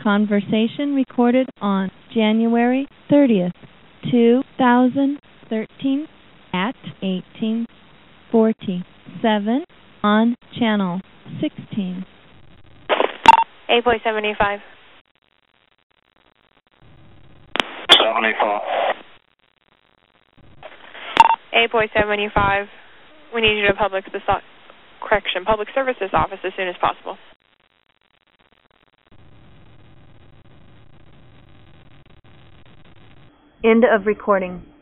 Conversation recorded on January 30th, 2013 at 18:47 on channel 16. 8.75. 74. 8.75. We need you to Public Services Office as soon as possible. End of recording.